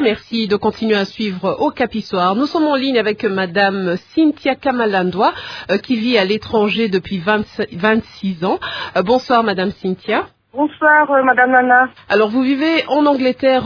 Merci de continuer à suivre Au Capissoir. Nous sommes en ligne avec Madame Cynthia Kamalandwa, qui vit à l'étranger depuis 26 ans. Bonsoir Madame Cynthia. Bonsoir, Madame Nana. Alors, vous vivez en Angleterre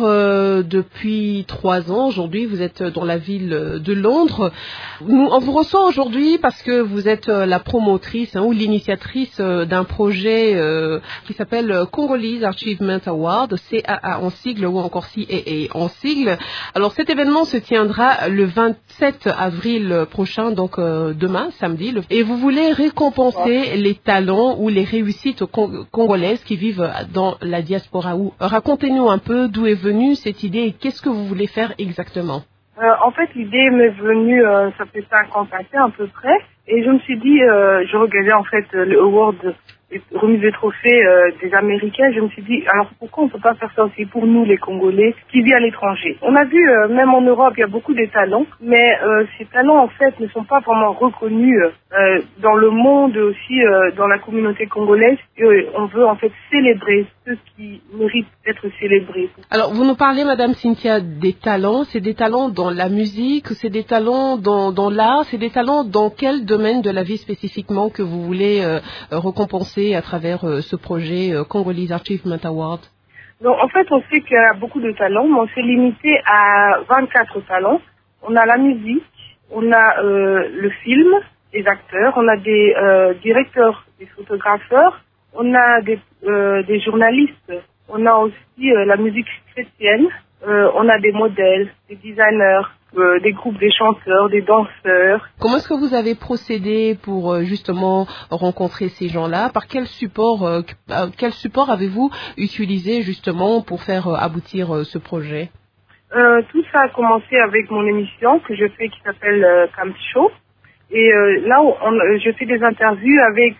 depuis 3 ans. Aujourd'hui, vous êtes dans la ville de Londres. On vous reçoit aujourd'hui parce que vous êtes la promotrice ou l'initiatrice d'un projet qui s'appelle Congolese Achievement Award, CAA en sigle ou encore CAA en sigle. Alors, cet événement se tiendra le 27 avril prochain, donc demain, samedi. Et vous voulez récompenser les talents ou les réussites congolaises qui vivent dans la diaspora. Racontez-nous un peu d'où est venue cette idée et qu'est-ce que vous voulez faire exactement. En fait, l'idée m'est venue, ça fait 5 ans passés à peu près, et je me suis dit, je regardais en fait le award, remise des trophées des Américains, je me suis dit, alors pourquoi on ne peut pas faire ça aussi pour nous les Congolais qui vivent à l'étranger. On a vu, même en Europe, il y a beaucoup de talents, mais ces talents en fait ne sont pas vraiment reconnus dans le monde, aussi dans la communauté congolaise. On veut en fait célébrer ceux qui méritent d'être célébrés. Alors vous nous parlez, Madame Cynthia, des talents. C'est des talents dans la musique, c'est des talents dans l'art, c'est des talents dans quel domaine de la vie spécifiquement que vous voulez récompenser à travers ce projet Congolese Achievement Award? Donc, en fait, on sait qu'il y a beaucoup de talents, mais on s'est limité à 24 talents. On a la musique, on a le film, des acteurs, on a des directeurs, des photographeurs, on a des journalistes, on a aussi la musique chrétienne, on a des modèles, des designers, des groupes, des chanteurs, des danseurs. Comment est-ce que vous avez procédé pour justement rencontrer ces gens-là? Par quel support avez-vous utilisé justement pour faire aboutir ce projet? Tout ça a commencé avec mon émission que je fais qui s'appelle Camp Show. Et là, je fais des interviews avec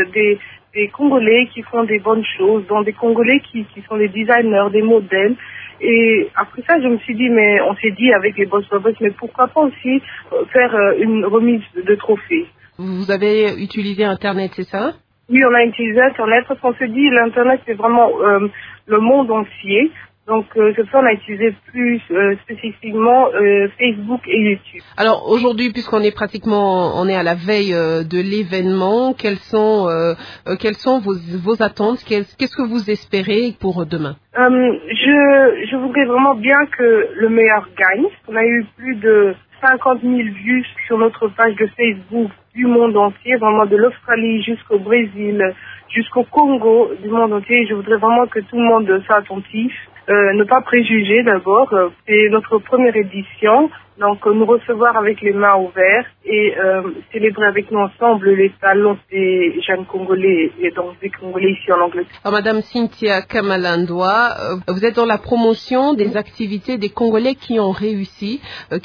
des Congolais qui font des bonnes choses, dont des Congolais qui sont des designers, des modèles. Et après ça, je me suis dit, mais on s'est dit avec les Boss Brothers, mais pourquoi pas aussi faire une remise de trophées. Vous avez utilisé Internet, c'est ça? Oui, on a utilisé Internet parce qu'on se dit, l'Internet, c'est vraiment le monde entier. Donc, c'est pour ça qu'on a utilisé plus spécifiquement Facebook et YouTube. Alors, aujourd'hui, puisqu'on est on est à la veille de l'événement, quelles sont vos attentes? Qu'est-ce que vous espérez pour demain? Je voudrais vraiment bien que le meilleur gagne. On a eu plus de 50 000 vues sur notre page de Facebook du monde entier, vraiment de l'Australie jusqu'au Brésil, jusqu'au Congo, du monde entier. Je voudrais vraiment que tout le monde soit attentif. Ne pas préjuger d'abord, c'est notre première édition, donc nous recevoir avec les mains ouvertes et célébrer avec nous ensemble les talents des jeunes Congolais et donc des Congolais ici en Angleterre. Alors, Madame Cynthia Kamalandwa, vous êtes dans la promotion des activités des Congolais qui ont réussi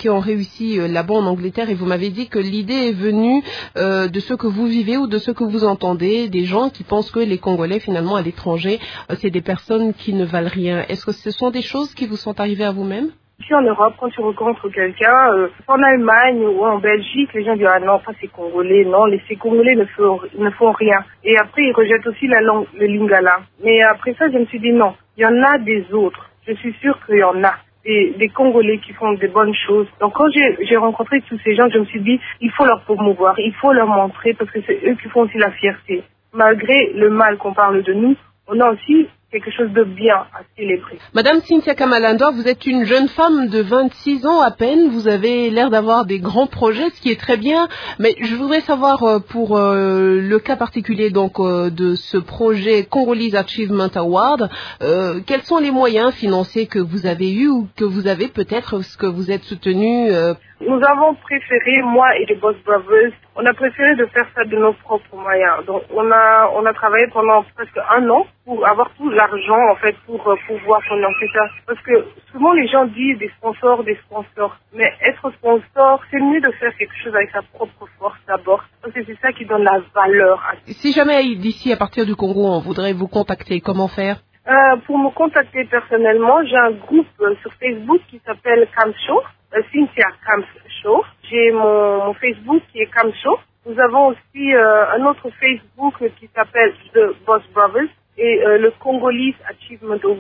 là-bas en Angleterre, et vous m'avez dit que l'idée est venue de ce que vous vivez ou de ce que vous entendez, des gens qui pensent que les Congolais finalement à l'étranger, c'est des personnes qui ne valent rien. Est-ce que ce sont des choses qui vous sont arrivées à vous-même? Ici en Europe, quand tu rencontres quelqu'un, en Allemagne ou en Belgique, les gens disent ah non, ça c'est Congolais, non, ces Congolais ne font rien. Et après ils rejettent aussi la langue, le lingala. Mais après ça, je me suis dit non, il y en a des autres. Je suis sûre qu'il y en a des Congolais qui font des bonnes choses. Donc quand j'ai rencontré tous ces gens, je me suis dit il faut leur promouvoir, il faut leur montrer parce que c'est eux qui font aussi la fierté. Malgré le mal qu'on parle de nous, on a aussi quelque chose de bien à célébrer. Madame Cynthia Kamalandwa, vous êtes une jeune femme de 26 ans à peine. Vous avez l'air d'avoir des grands projets, ce qui est très bien. Mais je voudrais savoir pour le cas particulier donc de ce projet Congolese Achievement Award, quels sont les moyens financiers que vous avez eus ou que vous avez peut-être, ce que vous êtes soutenu Nous avons préféré, moi et les Boss Brothers, on a préféré de faire ça de nos propres moyens. Donc on a travaillé pendant presque 1 an pour avoir tout l'argent en fait pour pouvoir financer ça. Parce que souvent les gens disent des sponsors. Mais être sponsor, c'est mieux de faire quelque chose avec sa propre force d'abord. Parce que c'est ça qui donne la valeur à ça. Si jamais d'ici à partir du Congo on voudrait vous contacter, comment faire? Pour me contacter personnellement, j'ai un groupe sur Facebook qui s'appelle Camp Show, Cynthia Camp Show. J'ai mon Facebook qui est Camp Show. Nous avons aussi un autre Facebook qui s'appelle The Boss Brothers et le Congolese Achievement Award.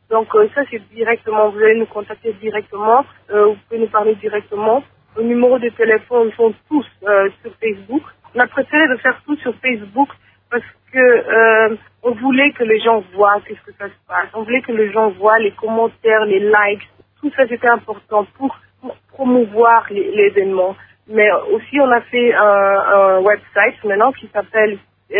Donc ça c'est directement, vous allez nous contacter directement, vous pouvez nous parler directement. Nos numéros de téléphone sont tous sur Facebook. On a préféré de faire tout sur Facebook parce que on voulait que les gens voient qu'est-ce que ça se passe. On voulait que les gens voient les commentaires, les likes. Tout ça c'était important pour promouvoir l'événement. Mais aussi on a fait un website maintenant qui s'appelle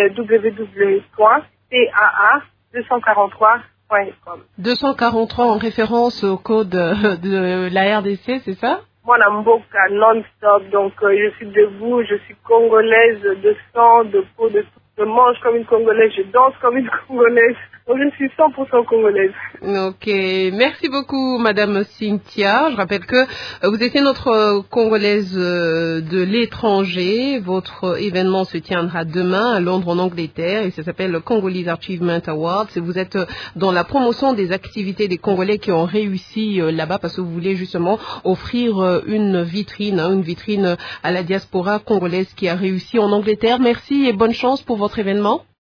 www.caa243.com. 243 en référence au code de la RDC, c'est ça? Moi, Mboka non-stop, donc je suis debout, je suis congolaise de sang, de peau, de tout. Je mange comme une Congolaise, je danse comme une Congolaise. Donc je suis 100% congolaise. Ok, merci beaucoup Madame Cynthia. Je rappelle que vous étiez notre Congolaise de l'étranger. Votre événement se tiendra demain à Londres en Angleterre et ça s'appelle le Congolese Achievement Awards. Et vous êtes dans la promotion des activités des Congolais qui ont réussi là-bas parce que vous voulez justement offrir une vitrine à la diaspora congolaise qui a réussi en Angleterre. Merci et bonne chance pour votre événement.